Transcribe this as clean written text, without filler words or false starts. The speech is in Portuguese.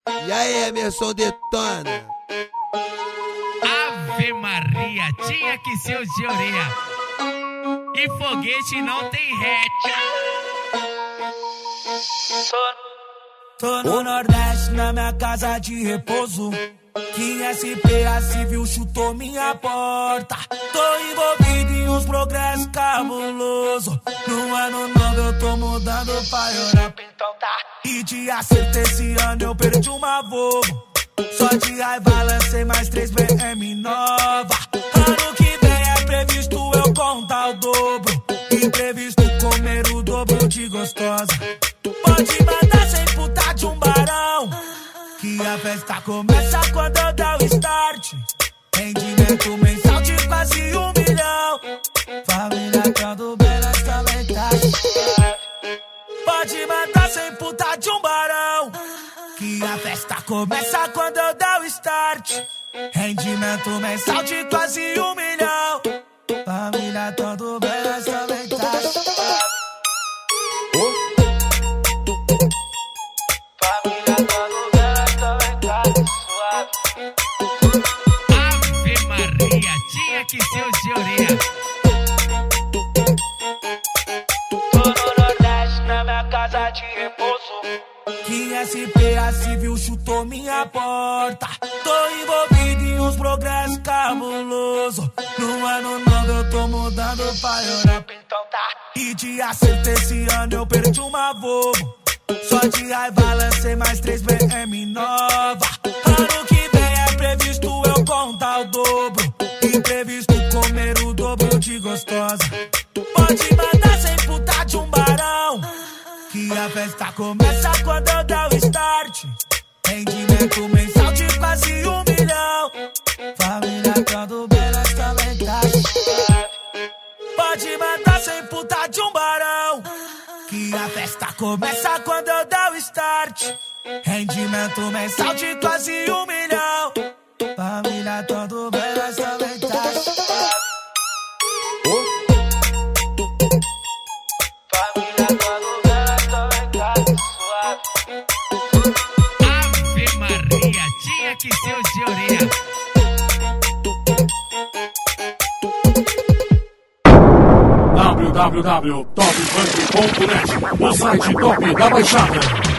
E aí, Emerson detona. Ave Maria, tinha que ser o de orelha. E foguete não tem ré. Tô no Nordeste, na minha casa de repouso. Que SPA Civil chutou minha porta. Tô envolvido em uns progressos cabulosos. No ano novo eu tô mudando pra Europa, então tá. E de acerto esse ano eu perdi uma Volvo. Só de raiva lancei mais 3 BM nova. Ano que vem é previsto eu contar o dobro. Imprevisto comer o dobro de gostosa. Pode mandar sem puta de um barão. Que a festa começa quando eu dar o start. Rendimento mensal de quase 1 milhão. Família todo bem nessa metade. Pode mandar sem puta de um barão. Que a festa começa quando eu dar o start. Rendimento mensal de quase 1 milhão. Família todo bem nessa metade. Família todo bem nessa metade. Ave Maria, tinha que ser o de orelha. Tô no Nordeste, na minha casa de repouso. Que SPA Civil chutou minha porta. Tô envolvido em uns progressos cabulosos. No ano novo eu tô mudando pra Europa, então tá. E de acerto esse ano eu perdi uma Volvo. Só de raiva lancei mais 3 BM nova. Ano que vem é previsto eu contar o dobro. Imprevisto comer o dobro de gostosa. Pode mandar sem puta de um barão. Que a festa começa quando eu dar o start. Rendimento mensal de quase 1 milhão. Família todo bem nessa metade. Pode mandar sem puta de um barão. Que a festa começa quando eu dar o start. Rendimento mensal de quase 1 milhão. Família todo bem nessa metade. Família todo bem nessa metade. Ave Maria, tinha que ser o de orelha. www.topfunk.net, o site top da Baixada.